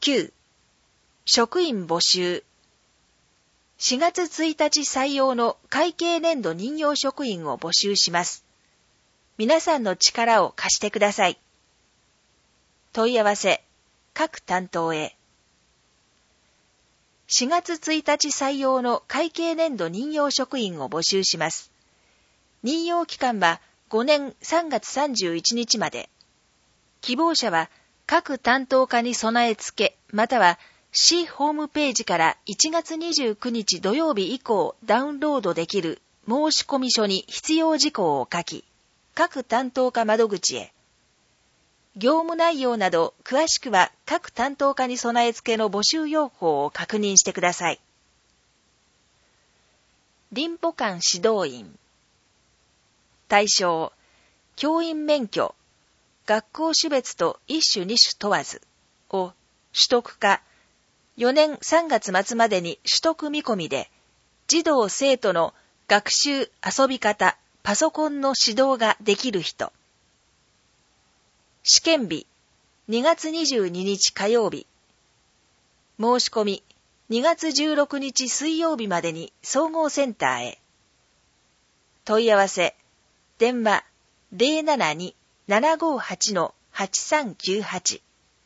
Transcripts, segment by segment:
9. 職員募集。4月1日採用の会計年度任用職員を募集します。皆さんの力を貸してください。問い合わせ、各担当へ。4月1日採用の会計年度任用職員を募集します。任用期間は5年3月31日まで。希望者は各担当課に備え付け、または市ホームページから1月29日土曜日以降ダウンロードできる申込書に必要事項を書き、各担当課窓口へ。業務内容など詳しくは各担当課に備え付けの募集要項を確認してください。林保官指導員。対象、教員免許、学校種別と一種二種問わずを取得か、4年3月末までに取得見込みで、児童生徒の学習遊び方、パソコンの指導ができる人。試験日、2月22日火曜日。申し込み、2月16日水曜日までに総合センターへ。問い合わせ、電話 072-758-8398。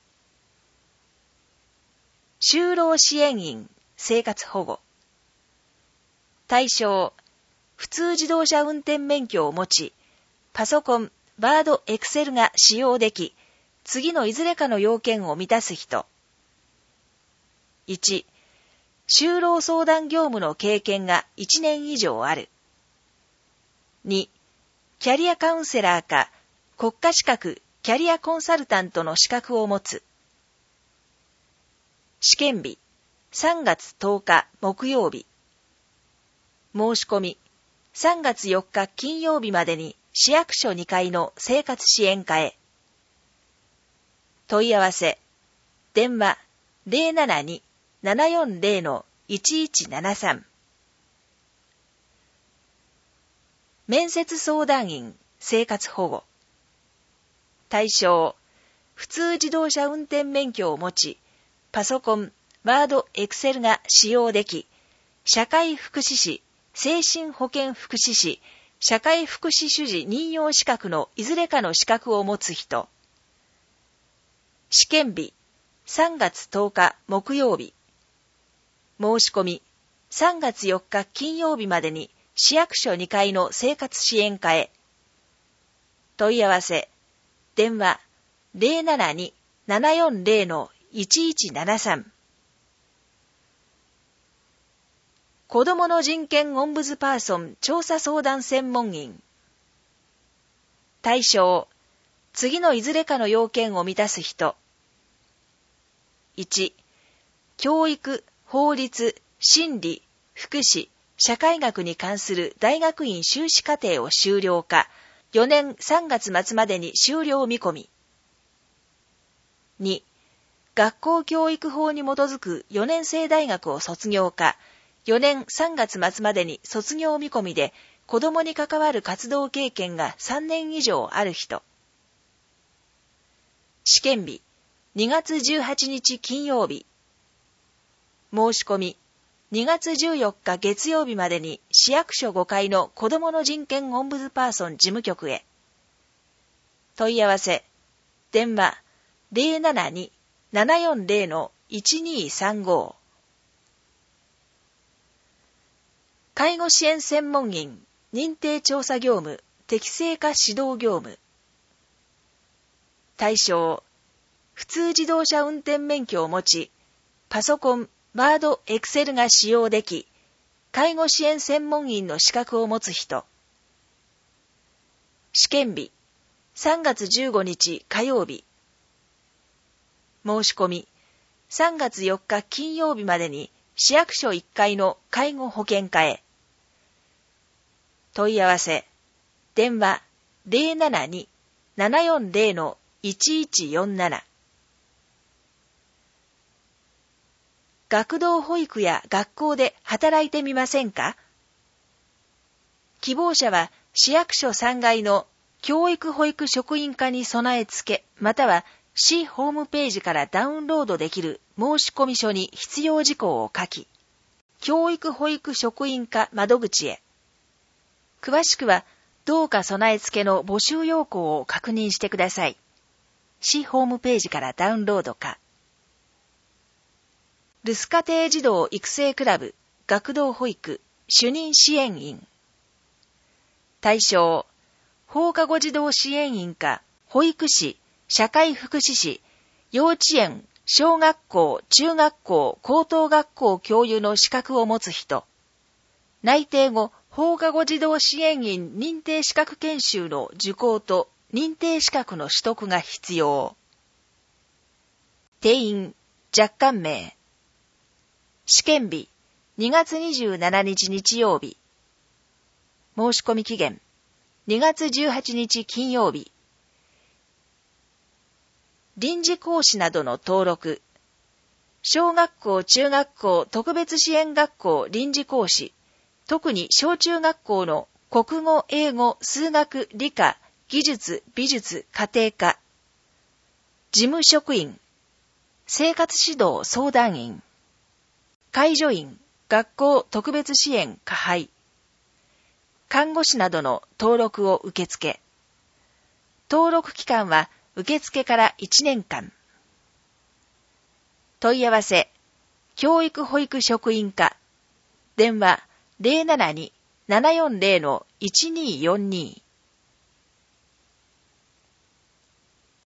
就労支援員、生活保護。対象、普通自動車運転免許を持ち、パソコン、ワード、エクセルが使用でき、次のいずれかの要件を満たす人。1、就労相談業務の経験が1年以上ある。2、キャリアカウンセラーか国家資格キャリアコンサルタントの資格を持つ。試験日、3月10日木曜日。申し込み、3月4日金曜日までに市役所2階の生活支援課へ。問い合わせ、電話 072-740-1173。面接相談員、生活保護。対象、普通自動車運転免許を持ち、パソコン、ワード、エクセルが使用でき、社会福祉士、精神保健福祉士、社会福祉主事任用資格のいずれかの資格を持つ人。試験日、3月10日木曜日。申し込み、3月4日金曜日までに市役所2階の生活支援課へ。問い合わせ、電話 072-740-1173。子どもの人権オンブズパーソン調査相談専門員。対象、次のいずれかの要件を満たす人。1、教育、法律、心理、福祉、社会学に関する大学院修士課程を修了か、4年3月末までに修了見込み。2、学校教育法に基づく4年制大学を卒業か、4年3月末までに卒業見込みで子どもに関わる活動経験が3年以上ある人。試験日、2月18日金曜日。申し込み、2月14日月曜日までに市役所5階の子どもの人権オンブズパーソン事務局へ。問い合わせ、電話 072-740-1235。介護支援専門員、認定調査業務、適正化指導業務。対象、普通自動車運転免許を持ち、パソコン、ワード、エクセルが使用でき、介護支援専門員の資格を持つ人。試験日、3月15日火曜日。申し込み、3月4日金曜日までに市役所1階の介護保険課へ。問い合わせ、電話 072-740-1147。学童保育や学校で働いてみませんか？希望者は市役所3階の教育保育職員課に備え付け、または市ホームページからダウンロードできる申込書に必要事項を書き、教育保育職員課窓口へ。詳しくは、どうか備え付けの募集要項を確認してください。市ホームページからダウンロードか。留守家庭児童育成クラブ学童保育主任支援員。対象、放課後児童支援員か保育士、社会福祉士、幼稚園、小学校、中学校、高等学校教諭の資格を持つ人。内定後、放課後児童支援員認定資格研修の受講と認定資格の取得が必要。定員、若干名。試験日、2月27日日曜日。申し込み期限、2月18日金曜日。臨時講師などの登録。小学校、中学校、特別支援学校臨時講師。特に小中学校の国語、英語、数学、理科、技術、美術、家庭科。事務職員。生活指導相談員。介助員、学校特別支援加配。看護師などの登録を受付。登録期間は受付から1年間。問い合わせ、教育保育職員課。電話 072-740-1242